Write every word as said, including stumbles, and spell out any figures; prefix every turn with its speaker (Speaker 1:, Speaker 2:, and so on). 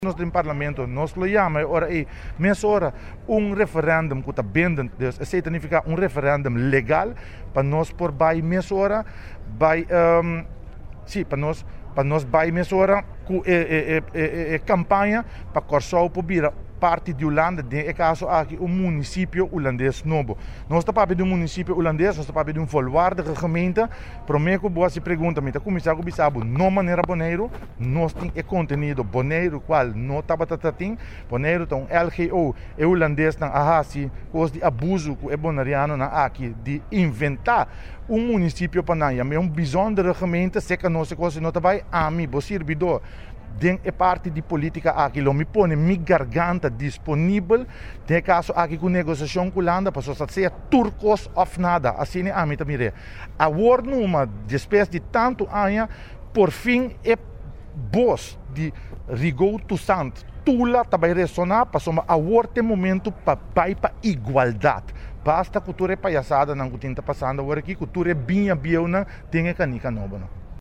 Speaker 1: Nós do parlamento, nós lo chamamos, ora é, mas ora, um referendum que está bendendo, isso significa um referendum legal, para nós por vai, mas ora, vai, um, sim, para nós, para nós vai, mas ora, com é, é, é, é, campanha, para corçar por vir parte de Holanda, é caso aqui um município holandês novo. Nós estamos de um município holandês, nós estamos de um volwaardige gemeente. Prometo que você pergunta, me começar com bisabu, não maneira boneiro, nós temos é conteúdo boneiro qual não estava tratando, boneiro então L G O é holandês na ahasi, coisa de abuso que é bonariano na aqui de inventar um município para nós, é um bijzondere gemeente, se que nós coisa não vai a mim, você servidor. É parte de política aqui, lo me põe minha garganta disponível, tem caso aqui com negociação com a Holanda, para só ser turcos of nada, assim é a mim também. A word numa despesa de tanto anos, por fim é boss de rigor to sant, tula também ressonar, para só a word tem momento para vai para igualdade. Basta cultura é palhaçada, não que está passando agora aqui, cultura é bem a biona, tem que canica nova.